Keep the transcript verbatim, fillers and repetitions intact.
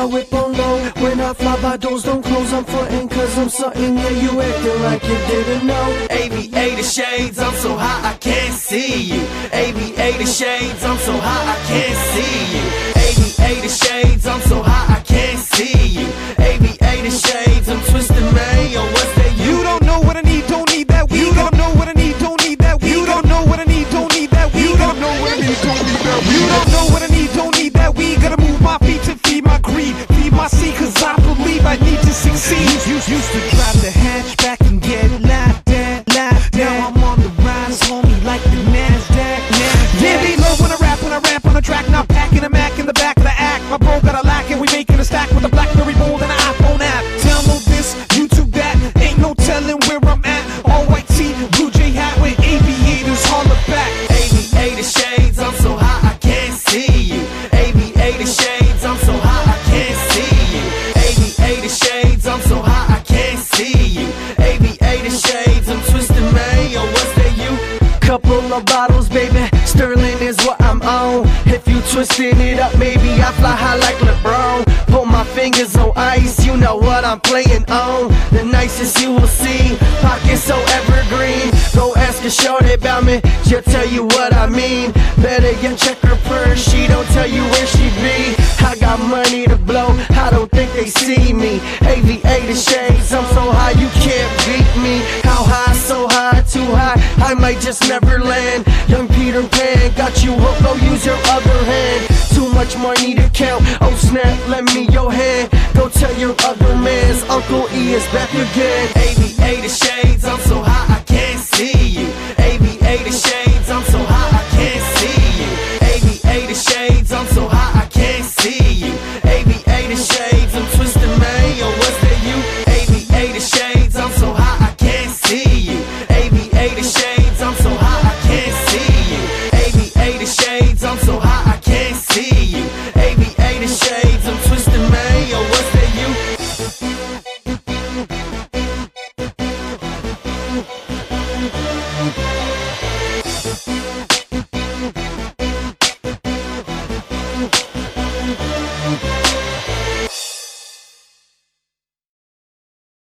my whip on low. When I fly by, doors don't close. I'm frontin' cause I'm something, yeah, you acting like you didn't know. Aviator shades, I'm so high I can't see you. Aviator shades, I'm so high I can't see you. Aviator shades, I'm so high I can't see you. Aviator shades, I'm twisted, man. Yo, what's that? You don't know what I need, don't need that weed. You don't know what I need, don't need that weed. You don't know what I need, don't need that weed. You don't know what I need, don't need that weed. You don't know what I need, don't need that weed. Gotta move my feet to feed my greed, feed my seed, cause I believe I need to succeed. Used, used to drive the hatchback and get laughed at, laughed at. Now I'm on the rise, homie, like the NASDAQ. Yeah, be low when I rap, when I rap on the track. Now packing a Mac in the back of the act. My bro got a lack and we making a stack with a BlackBerry Bold and an iPhone app. Download this, YouTube that, ain't no telling where I'm at. All white tee, blue jay hat with aviators, holler back. Aviator shades, I'm so high I can't see you. Aviator shades, I'm so high I can't see you. Aviator shades, I'm so high I can't see you. Aviator shades, I'm twisted, man. Yo, what's that you? Couple of bottles, baby, Sterling is what I'm on. If you twisting it up, maybe I fly high like LeBron. Put my fingers on ice, you know what I'm playing on. The nicest you will see, pockets so evergreen. Go ask a shorty about me, she'll tell you what I mean. Better get check her purse, she don't tell you where she be. I got money to blow, I don't think they see me. Aviator shades, I'm so high you can't beat me. How high, so high, too high, I might just never land. Young Peter Pan, got you hooked, go use your other hand. Too much money to count, oh snap, lend me your hand. Go tell your other mans, Uncle E is back again. Aviator shades, I'm so high